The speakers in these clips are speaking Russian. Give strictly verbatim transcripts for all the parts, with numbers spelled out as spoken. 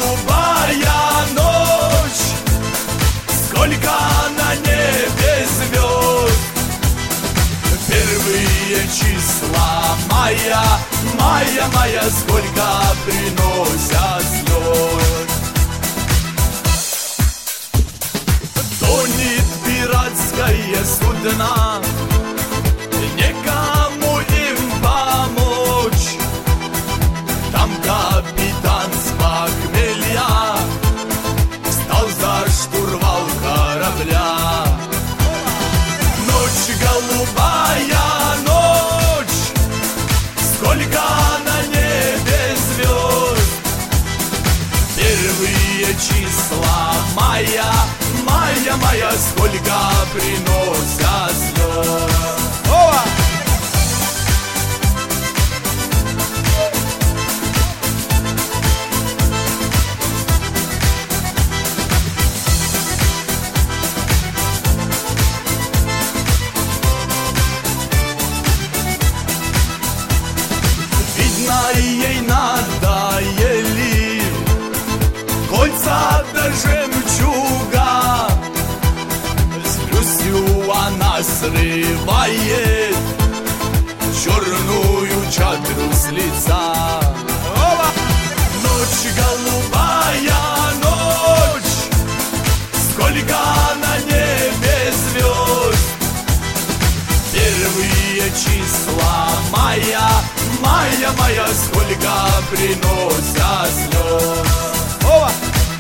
голубая ночь, сколько на небе звезд. Первые числа мая, мая, мая, сколько приносят слез. Тонет пиратское судно, некому им помочь. Там капитан с похмелья встал за штурвал корабля. Ночь, голубая ночь, сколько на небе звезд. Первые числа мая, мая, мая, сколько приносят слез. Ова! Ей надоели кольца до жемчуга, с грустью она срывает черную чадру с лица. Ночь, голубая ночь, сколько на небе звезд. Первые числа мая, мая, мая, сколько приносят слез. Ова!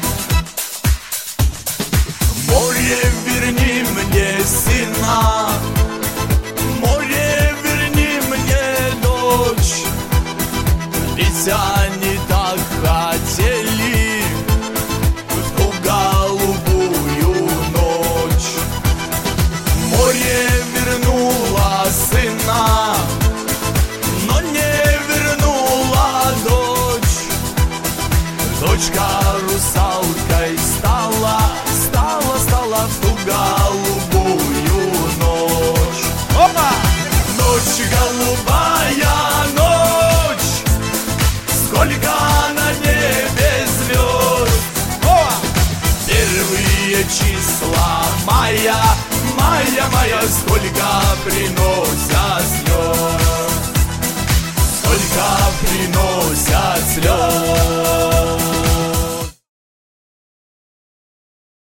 Море, верни мне сына, море, верни мне дочь, ведь они так хотели в ту голубую ночь. Море вернуло сына, но не вернула дочь. Дочка русалкой стала, стала, стала в ту голубую ночь. Опа! Ночь, голубая ночь, сколько на небе звезд. Опа! Первые числа мая, мая, мая, сколько приносят слез.